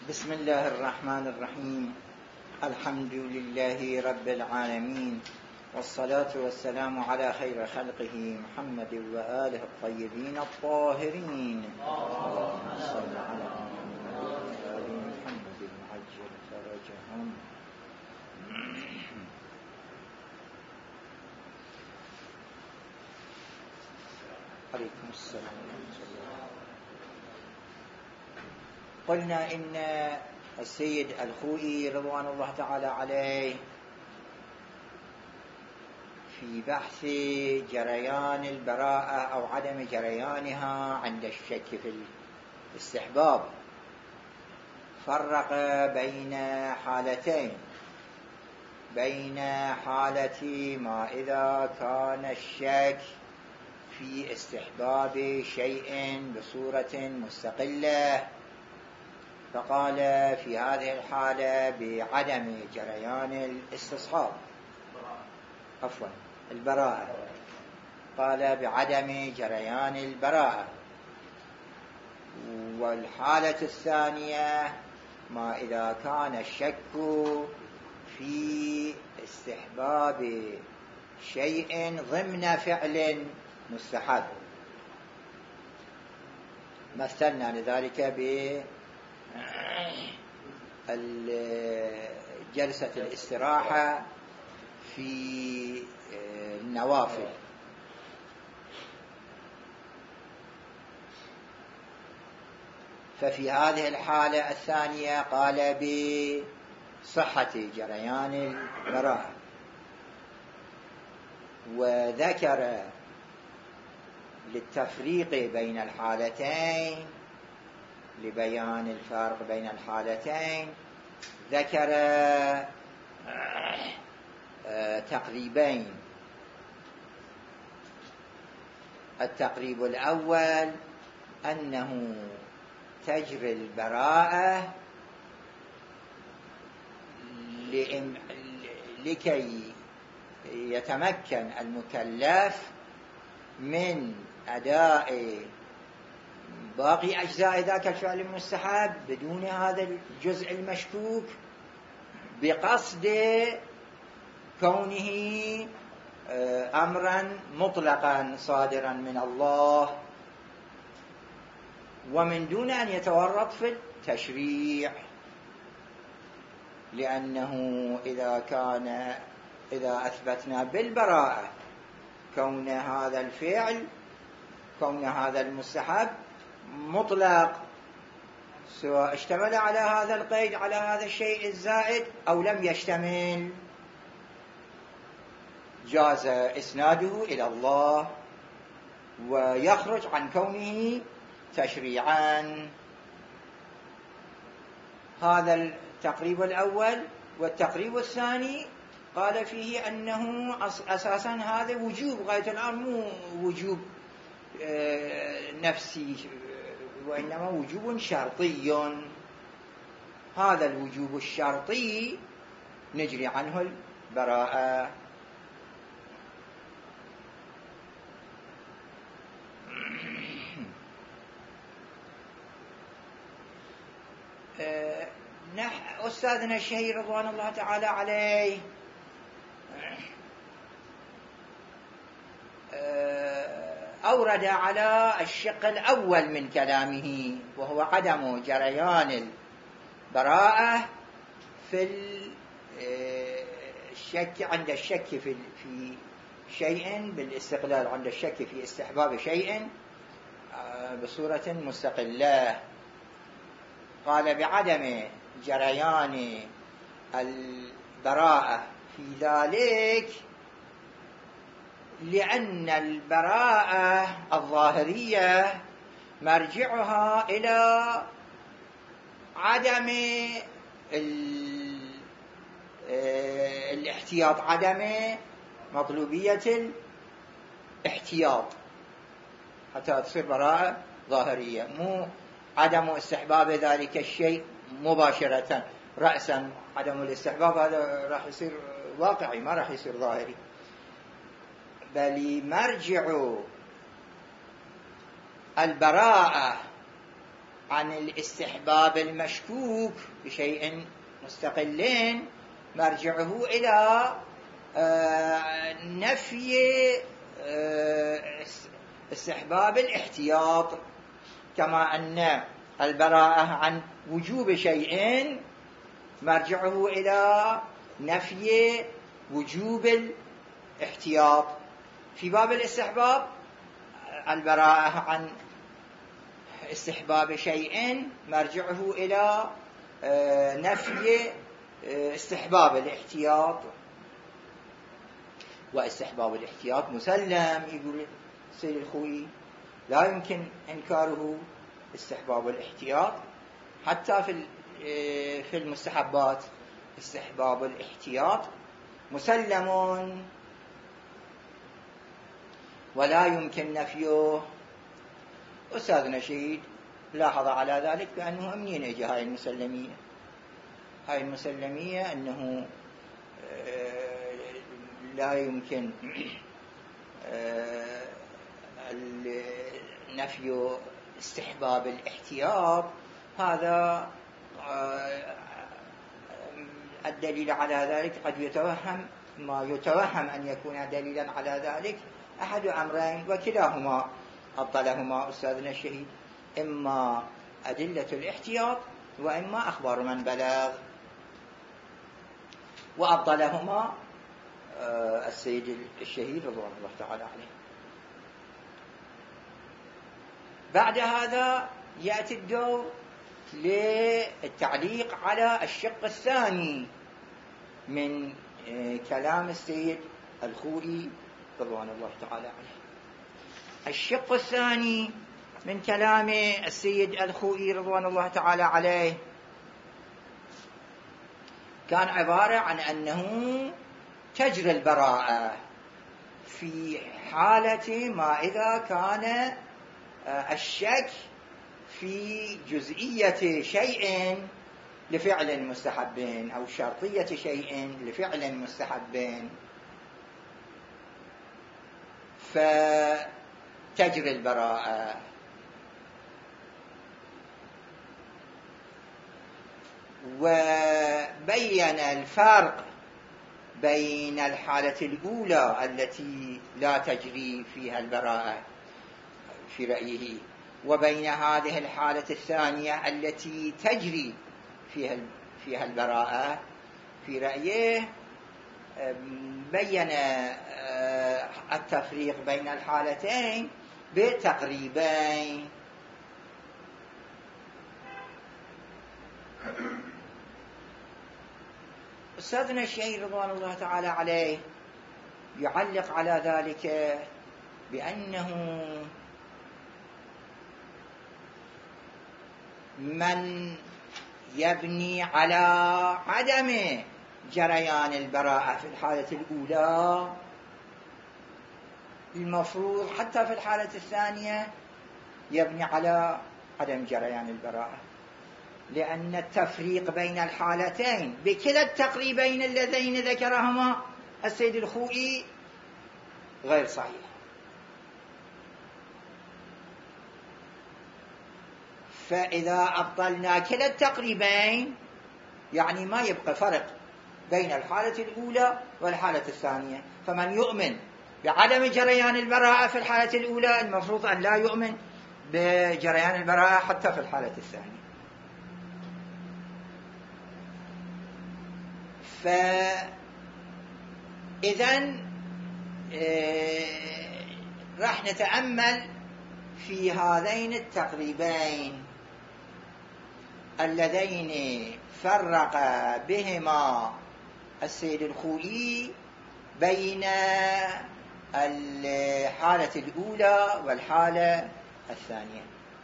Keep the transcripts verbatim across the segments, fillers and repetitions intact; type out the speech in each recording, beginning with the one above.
بسم الله الرحمن الرحيم. الحمد لله رب العالمين، والصلاة والسلام على خير خلقه محمد وآله الطيبين الطاهرين. اللهم صل على محمد المعجل فرجهم. عليكم السلام ورحمة الله. قلنا إن السيد الخوئي رضوان الله تعالى عليه في بحث جريان البراءة أو عدم جريانها عند الشك في الاستحباب فرق بين حالتين، بين حالة ما إذا كان الشك في استحباب شيء بصورة مستقلة، فقال في هذه الحالة بعدم جريان الاستصحاب عفوا البراءة، قال بعدم جريان البراءة. والحالة الثانية ما إذا كان الشك في استحباب شيء ضمن فعل مستحب، مثلنا لذلك ب جلسة الاستراحة في النوافل، ففي هذه الحالة الثانية قال بصحة جريان البراءة، وذكر للتفريق بين الحالتين لبيان الفرق بين الحالتين ذكر تقريبين. التقريب الأول أنه تجري البراءة لكي يتمكن المكلف من أداء باقي أجزاء ذاك الفعل المستحب بدون هذا الجزء المشكوك، بقصد كونه أمرا مطلقا صادرا من الله، ومن دون أن يتورط في التشريع، لأنه إذا كان إذا أثبتنا بالبراءة كون هذا الفعل كون هذا المستحب مطلق، سواء اشتمل على هذا القيد على هذا الشيء الزائد أو لم يشتمل، جاز إسناده إلى الله ويخرج عن كونه تشريعا. هذا التقريب الأول. والتقريب الثاني قال فيه أنه أساسا هذا وجوب غاية الأمر، مو وجوب نفسي وإنما وجوب شرطي. هذا الوجوب الشرطي نجري عنه البراءة. أستاذنا الشهير رضوان الله تعالى عليه أورد على الشق الأول من كلامه، وهو عدم جريان البراءة في الشك عند الشك في في شيء بالاستقلال، عند الشك في استحباب شيء بصورة مستقلة. قال بعدم جريان البراءة في ذلك لأن البراءة الظاهرية مرجعها إلى عدم الاحتياط، عدم مطلوبية الاحتياط حتى تصير براءة ظاهرية، مو عدم استحباب ذلك الشيء مباشرة رأسا. عدم الاستحباب هذا راح يصير واقعي، ما راح يصير ظاهري، بل مرجع البراءة عن الاستحباب المشكوك بشيء مستقل مرجعه إلى نفي استحباب الاحتياط، كما أن البراءة عن وجوب شيء مرجعه إلى نفي وجوب الاحتياط. في باب الاستحباب البراءة عن استحباب شيء مرجعه إلى نفي استحباب الاحتياط، واستحباب الاحتياط مسلم، يقول السيد الخوئي لا يمكن إنكاره استحباب الاحتياط حتى في في المستحبات. استحباب الاحتياط مسلم ولا يمكن نفيه. أستاذ نشيد لاحظ على ذلك بأنه منين اجى هاي المسلمية؟ هاي المسلمية أنه لا يمكن نفي استحباب الاحتياط. هذا الدليل على ذلك قد يتوهم ما يتوهم أن يكون دليلا على ذلك أحد أمرين وكلاهما أبطلهما أستاذنا الشهيد، إما أدلة الاحتياط وإما أخبار من بلغ، وأبطلهما السيد الشهيد رضوان الله تعالى عليه. بعد هذا يأتي الدور للتعليق على الشق الثاني من كلام السيد الخوئي رضوان الله تعالى عليه. الشق الثاني من كلام السيد الخوئي رضوان الله تعالى عليه كان عبارة عن أنه تجري البراءة في حالة ما إذا كان الشك في جزئية شيء لفعل مستحب أو شرطية شيء لفعل مستحب، فتجري البراءة. وبين الفرق بين الحالة الأولى التي لا تجري فيها البراءة في رأيه وبين هذه الحالة الثانية التي تجري فيها فيها البراءة في رأيه. بين التفريق بين الحالتين بتقريبين. أستاذنا الشهيد رضوان الله تعالى عليه يعلق على ذلك بأنه من يبني على عدم جريان البراءة في الحالة الأولى المفروض حتى في الحالة الثانية يبني على عدم جريان البراءة، لأن التفريق بين الحالتين بكلا التقريبين اللذين ذكرهما السيد الخوئي غير صحيح. فإذا أبطلنا كلا التقريبين يعني ما يبقى فرق بين الحالة الأولى والحالة الثانية. فمن يؤمن بعدم جريان البراءة في الحالة الأولى المفروض أن لا يؤمن بجريان البراءة حتى في الحالة الثانية. فإذن راح نتأمل في هذين التقريبين اللذين فرق بهما السيد الخوئي بين الحالة الأولى والحالة الثانية.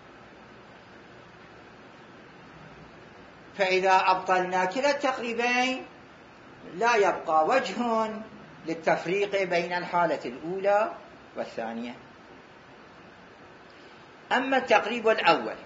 فإذا أبطلنا كلا التقريبين لا يبقى وجه للتفريق بين الحالة الأولى والثانية. أما التقريب الأول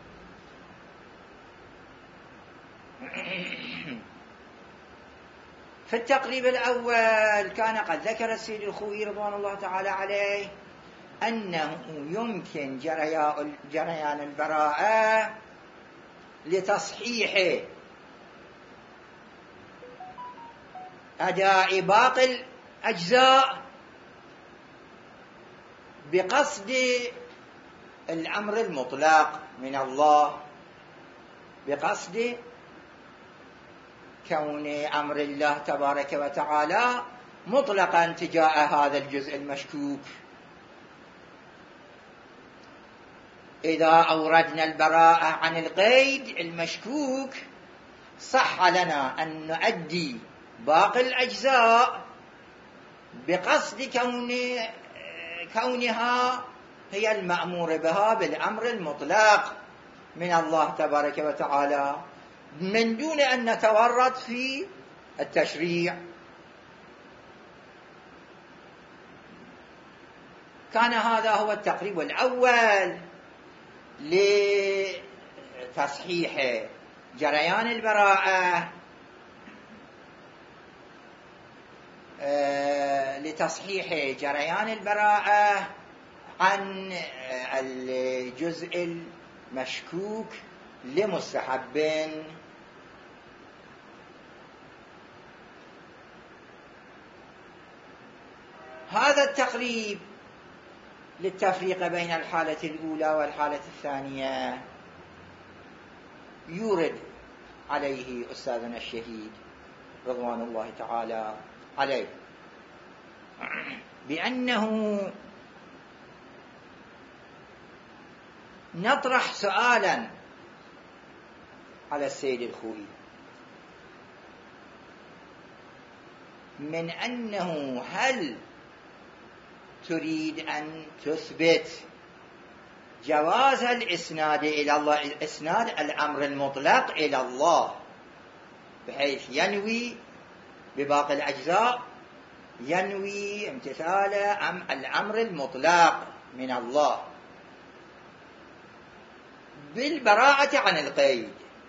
في التقريب الأول كان قد ذكر السيد الخوئي رضوان الله تعالى عليه أنه يمكن جريان البراءة لتصحيح أداء باقي الأجزاء بقصد الأمر المطلق من الله، بقصد كون أمر الله تبارك وتعالى مطلقا تجاه هذا الجزء المشكوك. إذا أوردنا البراءة عن القيد المشكوك صح لنا أن نؤدي باقي الأجزاء بقصد كون كونها هي المأمور بها بالأمر المطلق من الله تبارك وتعالى، من دون أن نتورط في التشريع. كان هذا هو التقريب الأول لتصحيح جريان البراءة، لتصحيح جريان البراءة عن الجزء المشكوك لمستحب. هذا التقريب للتفريق بين الحالة الأولى والحالة الثانية يورد عليه أستاذنا الشهيد رضوان الله تعالى عليه بأنه نطرح سؤالا على السيد الخوئي، من أنه هل تريد أن تثبت جواز الإسناد إلى الله، إسناد الأمر المطلق إلى الله، بحيث ينوي بباقي الأجزاء ينوي امتثال الأمر المطلق من الله بالبراءة عن القيد؟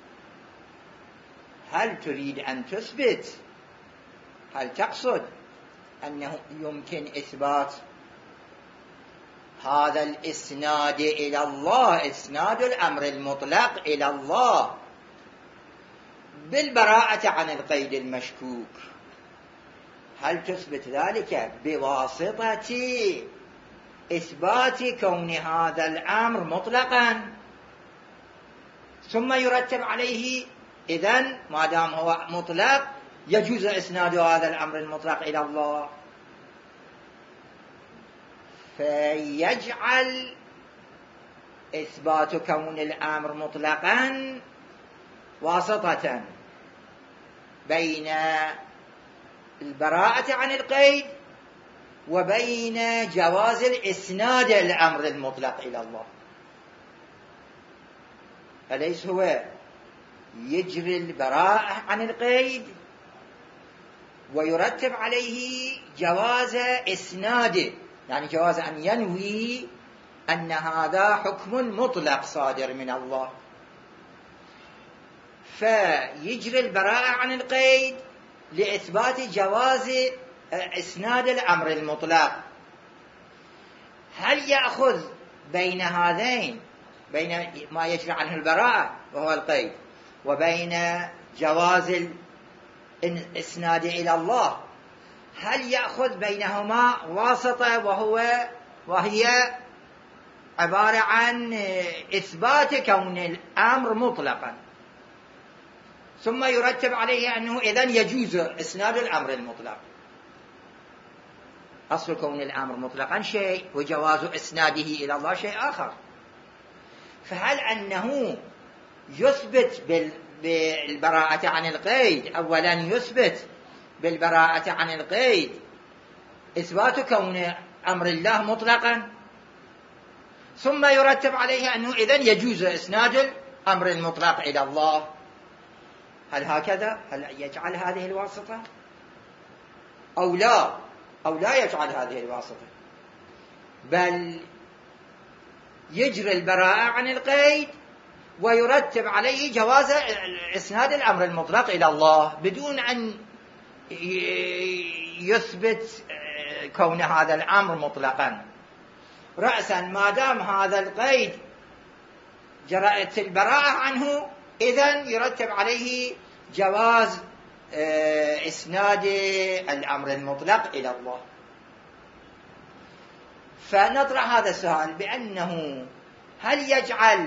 هل تريد أن تثبت، هل تقصد أنه يمكن إثبات هذا الإسناد إلى الله، إسناد الأمر المطلق إلى الله بالبراءة عن القيد المشكوك؟ هل تثبت ذلك بواسطة إثبات كون هذا الأمر مطلقا ثم يرتب عليه إذن ما دام هو مطلق يجوز إسناد هذا الأمر المطلق إلى الله، فيجعل إثبات كون الأمر مطلقا واسطة بين البراءة عن القيد وبين جواز الإسناد الأمر المطلق إلى الله. أليس هو يجري البراءة عن القيد ويرتب عليه جواز إسناده، يعني جواز أن ينوي أن هذا حكم مطلق صادر من الله، فيجري البراءة عن القيد لإثبات جواز إسناد الأمر المطلق. هل يأخذ بين هذين، بين ما يجري عنه البراءة وهو القيد وبين جواز الإسناد إلى الله، هل يأخذ بينهما واسطة وهو وهي عبارة عن إثبات كون الأمر مطلقا ثم يرتب عليه أنه إذن يجوز إسناد الأمر المطلق؟ أصل كون الأمر مطلقا شيء وجواز إسناده إلى الله شيء آخر. فهل أنه يثبت بالبراءة عن القيد، أولا يثبت بالبراءة عن القيد إثبات كون أمر الله مطلقا ثم يرتب عليه أنه إذن يجوز إسناد الأمر المطلق إلى الله؟ هل هكذا؟ هل يجعل هذه الواسطة أو لا؟ أو لا يجعل هذه الواسطة، بل يجري البراءة عن القيد ويرتب عليه جواز إسناد الأمر المطلق إلى الله بدون أن يثبت كون هذا الأمر مطلقا. رأسا ما دام هذا القيد جرأت البراءة عنه إذن يرتب عليه جواز إسناد الأمر المطلق إلى الله. فنطرح هذا السؤال بأنه هل يجعل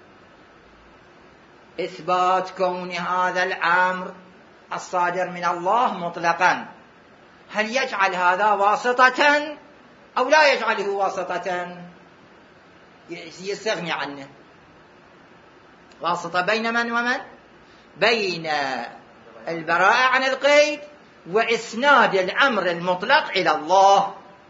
إثبات كون هذا الأمر الصادر من الله مطلقا، هل يجعل هذا واسطة أو لا يجعله واسطة؟ يستغني عنه. واسطة بين من ومن؟ بين البراءة عن القيد وإسناد الأمر المطلق إلى الله.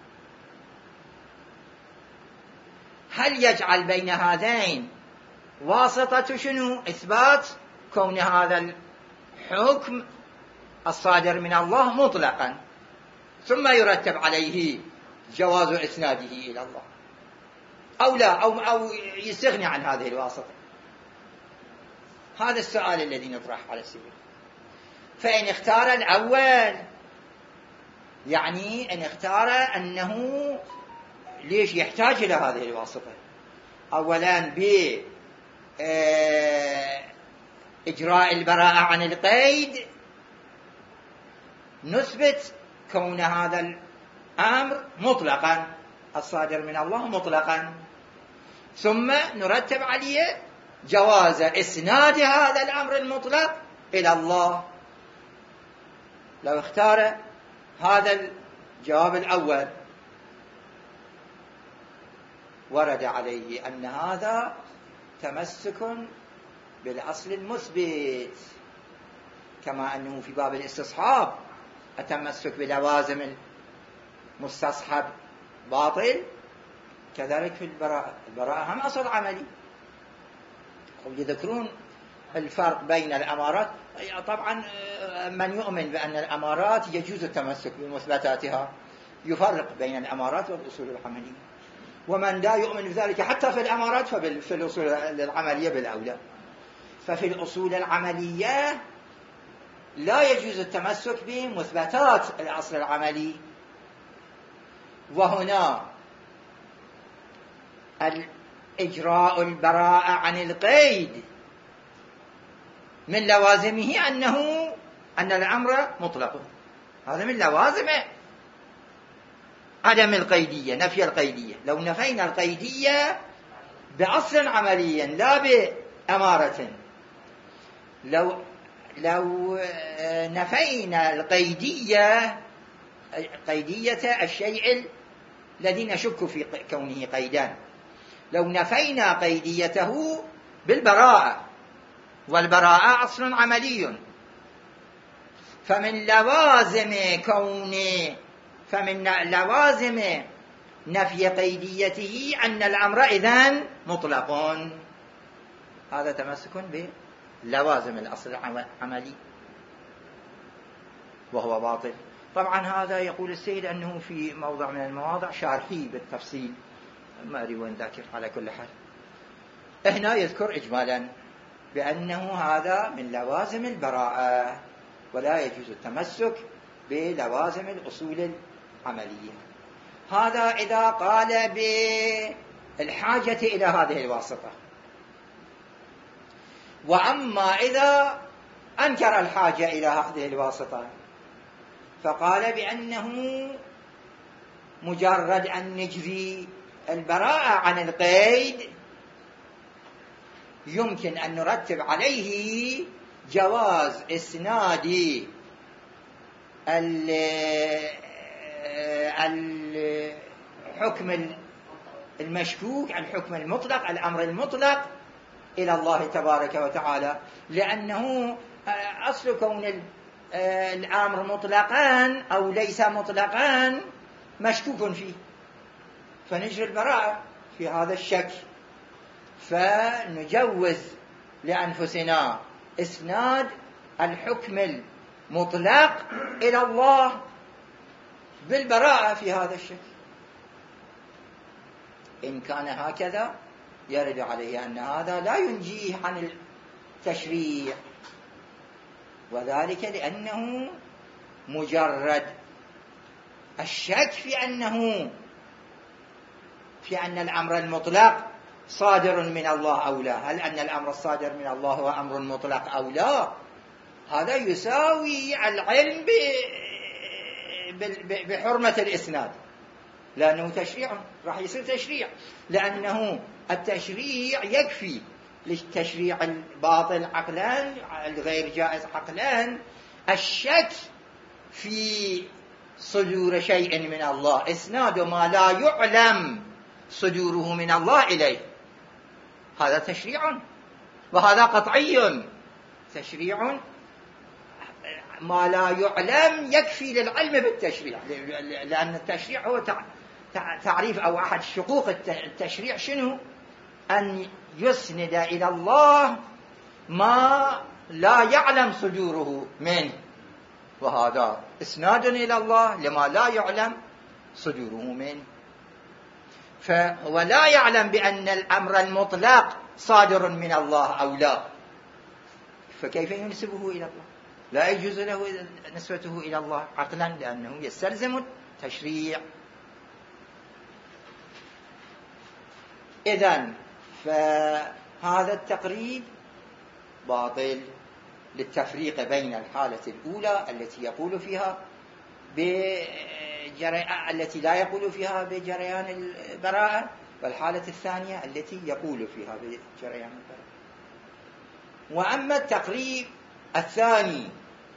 هل يجعل بين هذين واسطة شنو؟ إثبات كون هذا الحكم الصادر من الله مطلقا، ثم يرتب عليه جواز إسناده إلى الله، أو لا، أو, أو يستغني عن هذه الواسطة. هذا السؤال الذي نطرح على السبيل. فإن اختار الأول، يعني إن اختار أنه ليش يحتاج إلى هذه الواسطة؟ أولا بإجراء البراءة عن القيد نثبت كون هذا الأمر مطلقا الصادر من الله مطلقا، ثم نرتب عليه جواز إسناد هذا الأمر المطلق إلى الله. لو اختار هذا الجواب الأول ورد عليه أن هذا تمسك بالأصل المثبت، كما أنه في باب الاستصحاب التمسك بلوازم المستصحب باطل، كذلك في البراءة. البراءة هم أصل عملي. يذكرون الفرق بين الأمارات. طبعا من يؤمن بأن الأمارات يجوز التمسك بمثبتاتها يفرق بين الأمارات والأصول العملية، ومن لا يؤمن بذلك حتى في الأمارات ففي الأصول العملية بالأولى. ففي الأصول العملية لا يجوز التمسك بمثبتات الأصل العملي، وهنا الإجراء البراءة عن القيد من لوازمه أنه أن الأمر مطلق. هذا من لوازمه عدم القيدية، نفي القيدية. لو نفينا القيدية بأصل عمليا لا بأمارة، لو لو نفينا القيدية، قيدية الشيء الذي نشك في كونه قيدان، لو نفينا قيديته بالبراءة، والبراءة أصل عملي، فمن لوازم كون فمن لوازم نفي قيديته أن الأمر إذن مطلق. هذا تمسك بلوازم الأصل العملي وهو باطل. طبعا هذا يقول السيد أنه في موضع من المواضع شارحي بالتفصيل، ما أدري وين ذاكر. على كل حال هنا يذكر إجمالا بأنه هذا من لوازم البراءة، ولا يجوز التمسك بلوازم الأصول العملية. هذا إذا قال بالحاجة إلى هذه الواسطة. وأما إذا أنكر الحاجة إلى هذه الواسطة فقال بأنه مجرد أن نجري البراءة عن القيد يمكن أن نرتب عليه جواز إسناد الحكم المشكوك، الحكم المطلق، الأمر المطلق إلى الله تبارك وتعالى، لأنه أصل كون الأمر مطلقان أو ليس مطلقان مشكوك فيه، فنجري البراءة في هذا الشك، فنجوز لأنفسنا إسناد الحكم المطلق إلى الله بالبراءة في هذا الشك. إن كان هكذا يرد عليه أن هذا لا ينجيه عن التشريع، وذلك لأنه مجرد الشك في أنه في أن الأمر المطلق صادر من الله أو لا، هل أن الأمر الصادر من الله هو أمر مطلق أو لا؟ هذا يساوي العلم بحرمة الإسناد، لأنه تشريع راح يصير تشريع، لأنه التشريع يكفي للتشريع الباطل عقلان الغير جائز عقلان الشك في صدور شيء من الله، إسناد ما لا يعلم صدوره من الله إليه، هذا تشريع وهذا قطعي. تشريع ما لا يعلم يكفي للعلم بالتشريع، لأن التشريع هو تعريف أو أحد شقوق التشريع شنو؟ أن يسند إلى الله ما لا يعلم صدوره منه، وهذا إسناد إلى الله لما لا يعلم صدوره منه. فهو لا يعلم بأن الأمر المطلق صادر من الله أو لا، فكيف ينسبه إلى الله؟ لا يجوز له نسبته إلى الله عقلا، لأنه يستلزم التشريع. إذن فهذا التقريب باطل للتفريق بين الحالة الأولى التي يقول فيها بجري... التي لا يقول فيها بجريان البراءة، والحالة الثانية التي يقول فيها بجريان البراءة. وأما التقريب الثاني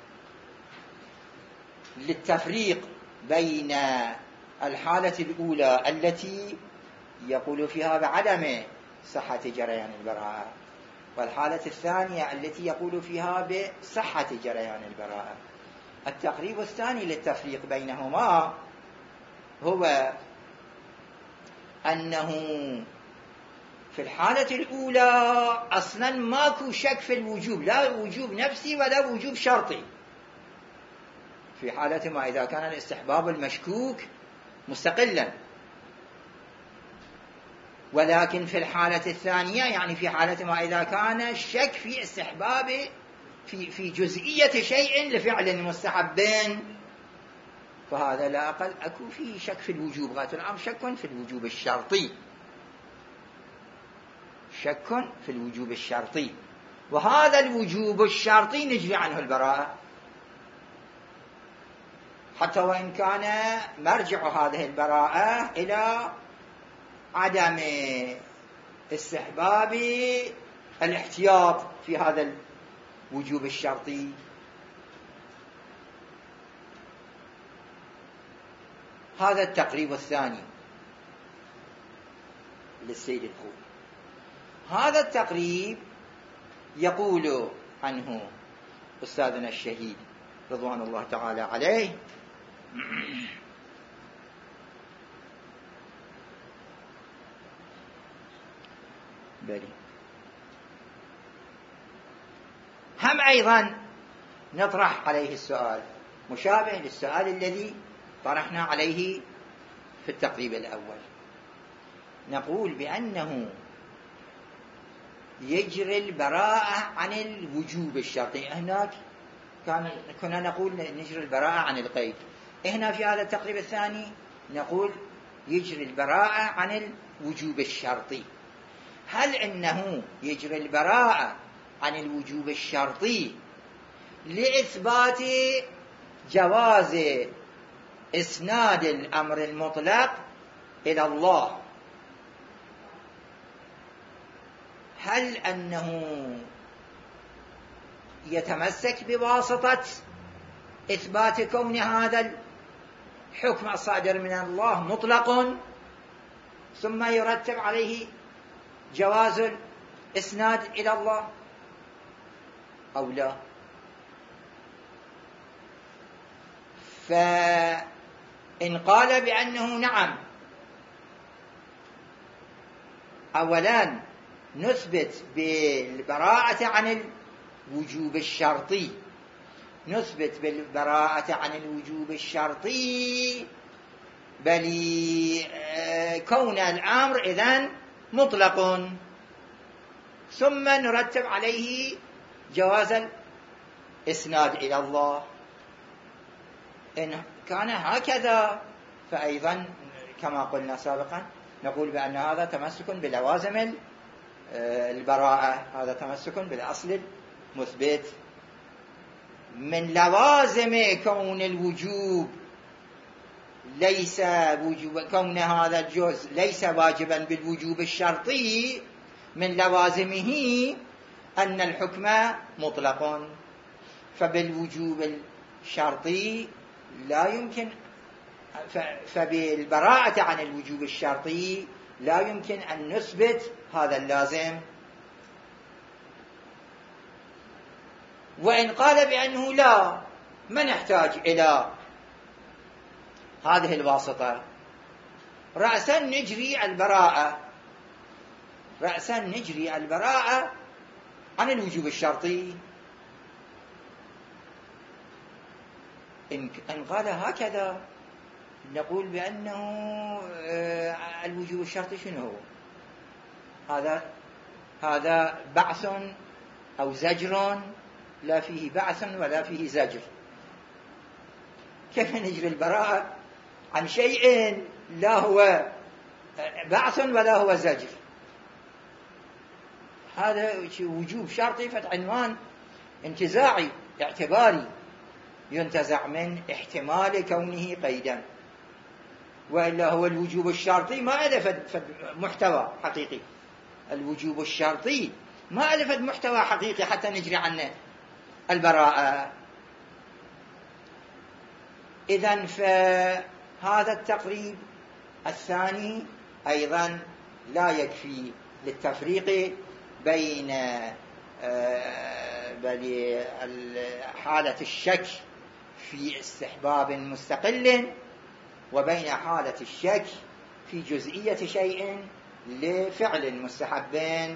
للتفريق بين الحالة الأولى التي يقول فيها بعدم صحة جريان البراءة والحالة الثانية التي يقول فيها بصحة جريان البراءة، التقريب الثاني للتفريق بينهما هو أنه في الحالة الأولى أصلا ماكو شك في الوجوب، لا وجوب نفسي ولا وجوب شرطي، في حالة ما إذا كان الاستحباب المشكوك مستقلا. ولكن في الحالة الثانية يعني في حالة ما إذا كان الشك في استحباب في في جزئية شيء لفعل مستحبين، فهذا لا أقل أكو فيه شك في الوجوب، غاية الأمر شك في الوجوب الشرطي، شك في الوجوب الشرطي، وهذا الوجوب الشرطي نجري عنه البراءة، حتى وإن كان مرجع هذه البراءة إلى عدم استحباب الاحتياط في هذا الوجوب الشرطي. هذا التقريب الثاني للسيد الخوئي. هذا التقريب يقول عنه أستاذنا الشهيد رضوان الله تعالى عليه: بلي هم أيضا نطرح عليه السؤال مشابه للسؤال الذي طرحنا عليه في التقريب الأول، نقول بأنه يجري البراءة عن الوجوب الشرطي، هناك كان كنا نقول نجري البراءة عن القيد، هنا في هذا التقريب الثاني نقول يجري البراءة عن الوجوب الشرطي. هل إنه يجري البراءة عن الوجوب الشرطي لإثبات جواز إسناد الأمر المطلق إلى الله، هل أنه يتمسك بواسطة إثبات كون هذا الحكم الصادر من الله مطلق ثم يرتب عليه جواز الإسناد إلى الله أو لا؟ فإن قال بأنه نعم، أولا نثبت بالبراءة عن الوجوب الشرطي، نثبت بالبراءة عن الوجوب الشرطي بل كون الأمر إذن مطلق، ثم نرتب عليه جواز الإسناد إلى الله. إن كان هكذا فأيضا كما قلنا سابقا نقول بأن هذا تمسك بلوازم البراءة، هذا تمسك بالأصل المثبت. من لوازم كون الوجوب ليس وجوب، كون هذا الجزء ليس واجبا بالوجوب الشرطي، من لوازمه أن الحكم مطلق، فبالوجوب الشرطي لا يمكن، فبالبراءة عن الوجوب الشرطي لا يمكن أن نثبت هذا اللازم. وإن قال بأنه لا، ما نحتاج إلى هذه الواسطة، رأسا نجري البراءة رأسا نجري البراءة عن الوجوب الشرطي. إن قال هكذا نقول بأنه الوجوب الشرطي شنو هو؟ هذا هذا بعث أو زجر، لا فيه بعث ولا فيه زجر. كيف نجري البراءة عن شيء لا هو بعث ولا هو زجر؟ هذا وجوب شرطي، فعنوان انتزاعي اعتباري ينتزع من احتمال كونه قيدا، وإلا هو الوجوب الشرطي ما ألفت محتوى حقيقي. الوجوب الشرطي ما ألفت محتوى حقيقي حتى نجري عنه البراءة. إذن فهذا التقريب الثاني أيضا لا يكفي للتفريق بين حالة الشك في استحباب مستقل وبين حالة الشك في جزئية شيء لفعل مستحب.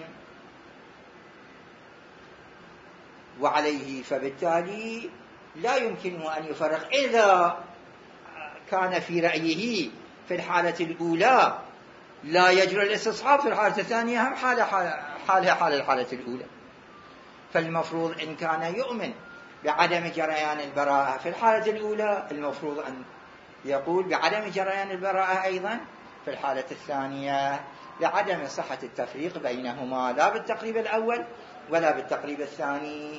وعليه فبالتالي لا يمكن أن يفرق. إذا كان في رأيه في الحالة الأولى لا يجري الاستصحاب، في الحالة الثانية هم حالة حالها حال الحالة الأولى، فالمفروض إن كان يؤمن بعدم جريان البراءة في الحالة الأولى، المفروض أن يقول بعدم جريان البراءة أيضا في الحالة الثانية، لعدم صحة التفريق بينهما، لا بالتقريب الأول ولا بالتقريب الثاني.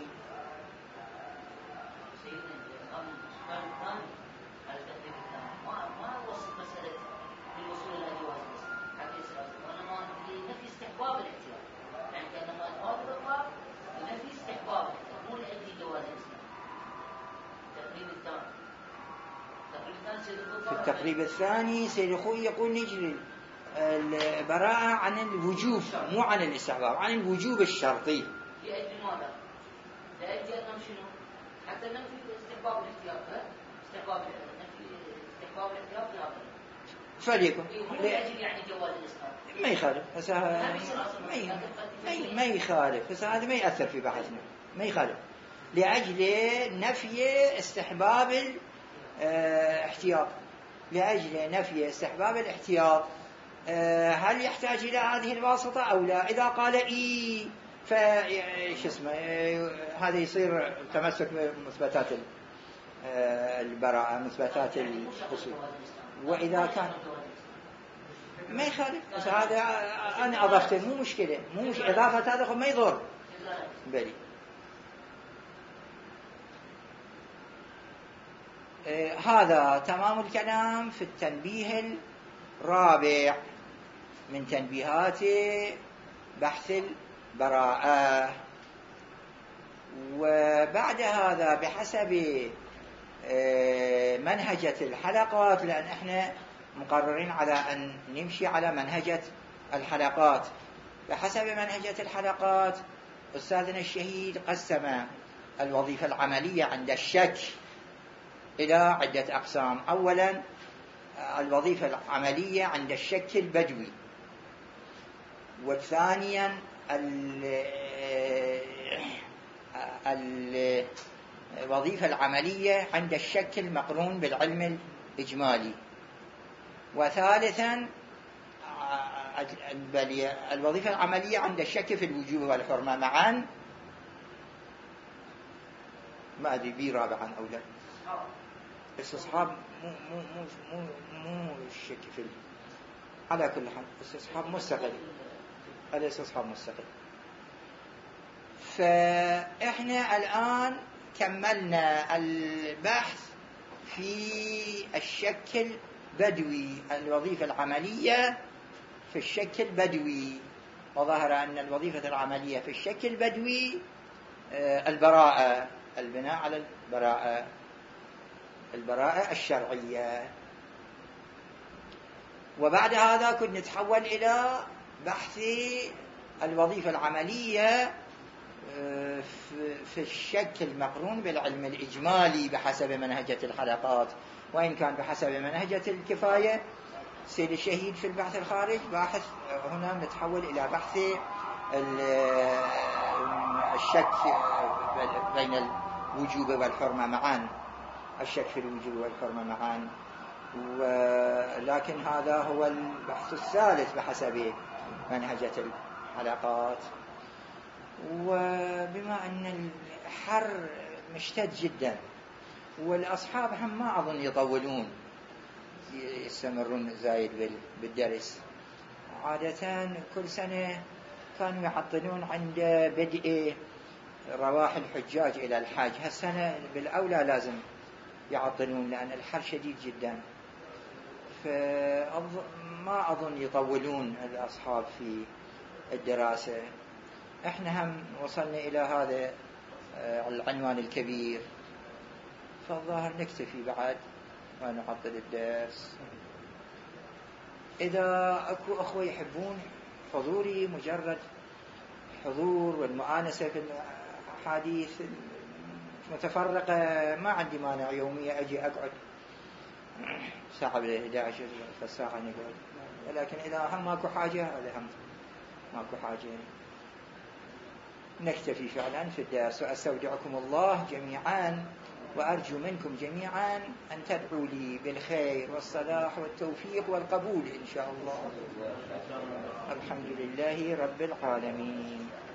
في التقريب الثاني سيد أخوي يقول نجري البراءة عن الوجوب مو عن الاستحباب، عن الوجوب الشرطي. لأجل ماذا؟ لأجل أنهم شنو؟ حتى ننفي استحباب الاحتياط، استحباب ننفي استحباب الاحتياط لا بد. فليكن. لأجل يعني جواز الإسقاط. ما يخالف، بس ما ما يخالف، بس هذا ما يأثر في بحثنا، ما يخالف. لأجل نفي استحباب الاحتياط، لأجل نفي استحباب الاحتياط، هل يحتاج إلى هذه الواسطة أو لا؟ إذا قال إيه فش اسمه هذا يصير تمسك بمثبتات البراءة، مثبتات الأصول. وإذا كان ما يخالف، بس هذا أنا أضفته مو مشكلة، مو مش إضافة هذا ما يضر. بلي هذا تمام الكلام في التنبيه الرابع من تنبيهات بحث البراءة. وبعد هذا بحسب منهجة الحلقات، لأن احنا مقررين على أن نمشي على منهجة الحلقات، بحسب منهجة الحلقات أستاذنا الشهيد قسم الوظيفة العملية عند الشك إلى عدة أقسام. أولا الوظيفة العملية عند الشك البدوي، وثانيا الوظيفة العملية عند الشك المقرون بالعلم الإجمالي، وثالثا الوظيفة العملية عند الشك في الوجوب والحرمة معا. ما أدري بي رابعا أو لا، استصحاب مو مو مو مو مو الشك في على كل حال استصحاب مستقل، الاستصحاب مستقل. فإحنا الآن كملنا البحث في الشكل بدوي، الوظيفة العملية في الشكل بدوي، وظهر أن الوظيفة العملية في الشكل بدوي البراءة، البناء على البراءة، البراءة الشرعية. وبعد هذا كنا نتحول إلى بحث الوظيفة العملية في الشكل المقرون بالعلم الإجمالي بحسب منهجة الحلقات، وإن كان بحسب منهجة الكفاية سيد الشهيد في البحث الخارج باحث. هنا نتحول إلى بحث الشك بين الوجوب والحرمة معا، الشك في الوجوب والحرمة معا، ولكن هذا هو البحث الثالث بحسب منهجة الحلقات. وبما أن الحر مشتد جدا والأصحاب هم ما أظن يطولون يستمرون زايد بالدرس، عادة كل سنة كانوا يعطلون عند بدء رواح الحجاج إلى الحاج، هالسنة بالأولى لازم يعطلون لأن الحر شديد جدا، فما أظن يطولون الأصحاب في الدراسة. احنا هم وصلنا إلى هذا العنوان الكبير، فالظاهر نكتفي بعد ونعطل الدرس. إذا أكو أخوة يحبون حضوري، مجرد حضور والمؤانسة في الأحاديث متفرقة، ما عندي مانع يومية أجي أقعد ساعة إحدى عشر فالساعة نقعد، ولكن إذا هم ماكو حاجة هذا هم ماكو حاجة نكتفي فعلا في الدرس. وأستودعكم الله جميعا، وأرجو منكم جميعا أن تدعوا لي بالخير والصلاح والتوفيق والقبول إن شاء الله. الحمد لله رب العالمين.